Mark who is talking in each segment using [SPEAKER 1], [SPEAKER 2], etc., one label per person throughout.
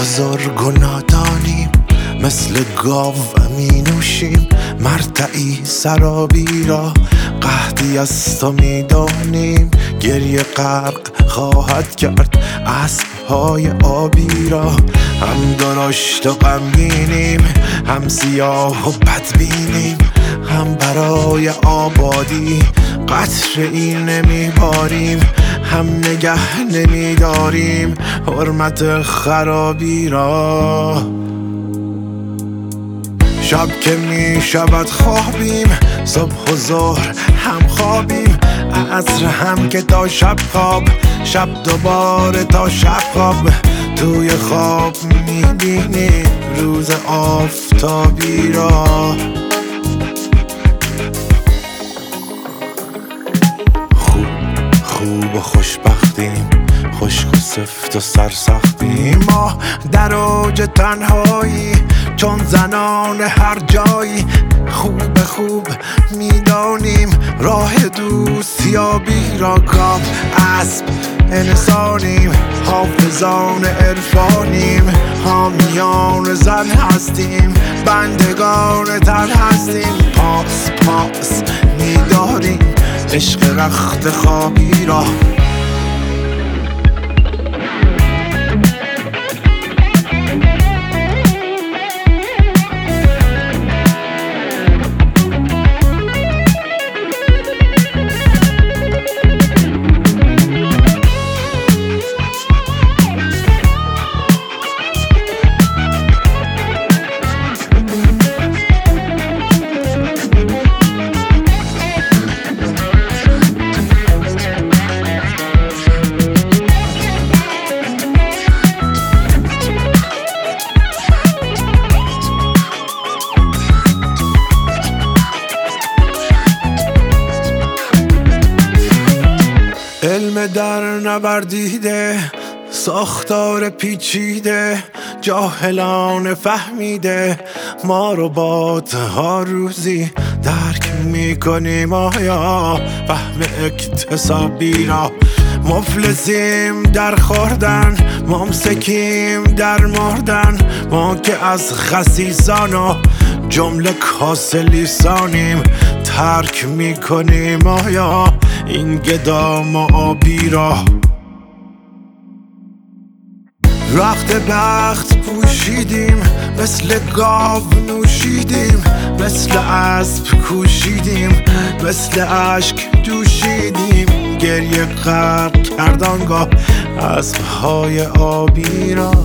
[SPEAKER 1] بزرگ و نادانیم، مثل گاو می نوشیم مرتعی سرابی را. قحطی از تو می دانیم، گریه غرق خواهد کرد اسب‌های آبی را. هم درشت و غمگینیم، هم سیاه و بدبینیم، هم برای آبادی قطره‌ای نمیباریم، هم نگه نمیداریم حرمت خرابی را. شب که می شود خوابیم، صبح و ظهر هم خوابیم، عصر هم که تا شب خواب، شب دوباره تا شب خواب. توی خواب می بینیم روز آفتابی را. خوب و خوشبختیم، خشک و سفت و سرسختیم، ما در اوج تنهایی چون زنان هر جایی. خوب میدانیم راه دوستیابی را. گاو اسب انسانیم، حافظان عرفانیم، حامیان زن هستیم، بندگان تن هستیم. پاس میداریم عشق رخت خوابی را. علم در نوردیده، ساختار پیچیده، جاهلان فهمیده، ما ربات‌ها روزی درک میکنیم آیا فهم اکتسابی را. مفلسیم در خوردن، ممسکیم در مردن، ما که از خسیسان و جمله کاسه لیسانیم. ترک میکنیم آیا این گدام و آبی را. رخت بخت پوشیدیم، مثل گاو نوشیدیم، مثل اسب کوشیدیم، مثل اشک جوشیدیم، گریه غرق کرد آنگاه اسب‌های آبی را.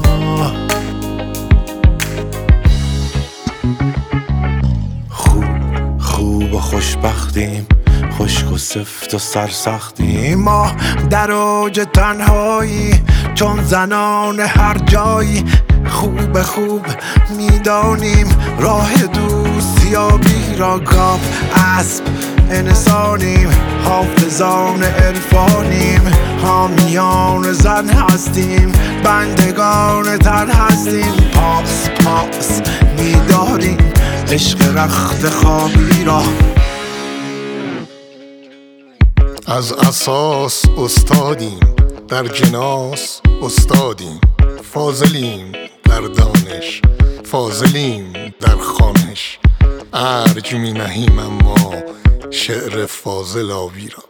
[SPEAKER 1] خوب و خوشبختیم، خشک و سفت و سرسختیم، ما در اوج تنهایی چون زنان هر جایی. خوب میدانیم راه دوستیابی را. گاو اسب انسانیم، حافظان عرفانیم، حامیان زن هستیم، بندگان تن هستیم. پاس میداریم عشق رخت خوابی را.
[SPEAKER 2] از اساس استادیم، در جناس استادیم، فاضلیم در دانش، فاضلیم در خوانش. ارج می نهیم اما شعر فاضل آبی را.